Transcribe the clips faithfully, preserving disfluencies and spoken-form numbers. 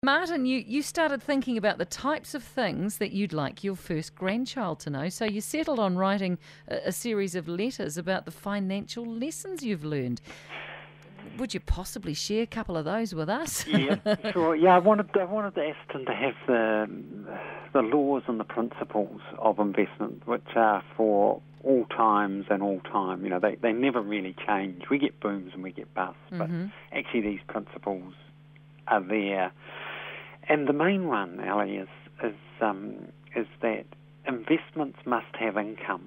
Martin, you, you started thinking about the types of things that you'd like your first grandchild to know, so you settled on writing a, a series of letters about the financial lessons you've learned. Would you possibly share a couple of those with us? Yeah, sure. Yeah, I wanted I wanted Aston to have the the laws and the principles of investment, which are for all times and all time. You know, they they never really change. We get booms and we get busts, Mm-hmm. but actually these principles are there. And the main one, Ali, is is um, is that investments must have income,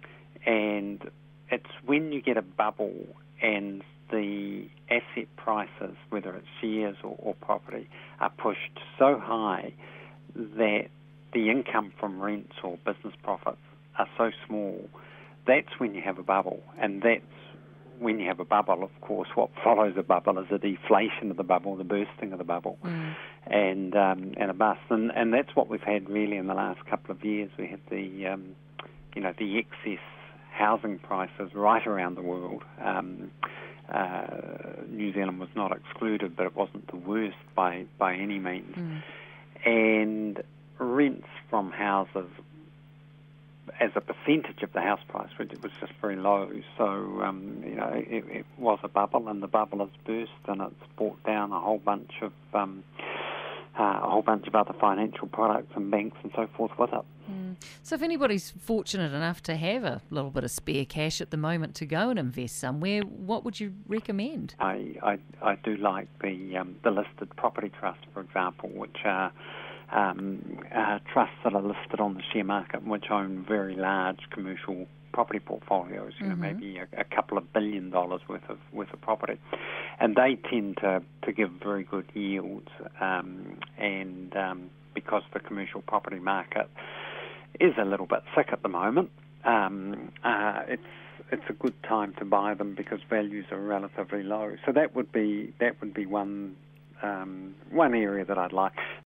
and it's when you get a bubble and the asset prices, whether it's shares or, or property, are pushed so high that the income from rents or business profits are so small, that's when you have a bubble. And that's when you have a bubble, of course, what follows a bubble is a deflation of the bubble, the bursting of the bubble, Mm. and um, and a bust. And, and that's what we've had really in the last couple of years. We had the, um, you know, the excess housing prices right around the world. Um, Uh, New Zealand was not excluded, but it wasn't the worst by, by any means. Mm. And rents from houses as a percentage of the house price, which was just very low. So, um, you know, it, it was a bubble, and the bubble has burst, and it's brought down a whole bunch of um, uh, a whole bunch of other financial products and banks and so forth with it. Mm. So if anybody's fortunate enough to have a little bit of spare cash at the moment to go and invest somewhere, what would you recommend? I, I, I do like the um, the listed property trust, for example, which are um, uh, trusts that are listed on the share market, which own very large commercial property portfolios. You know, Mm-hmm. maybe a, a couple of billion dollars worth of worth of property, and they tend to, to give very good yields. Um, and um, because the commercial property market is a little bit sick at the moment, um, uh, it's it's a good time to buy them because values are relatively low. So that would be that would be one um, one area that I'd like.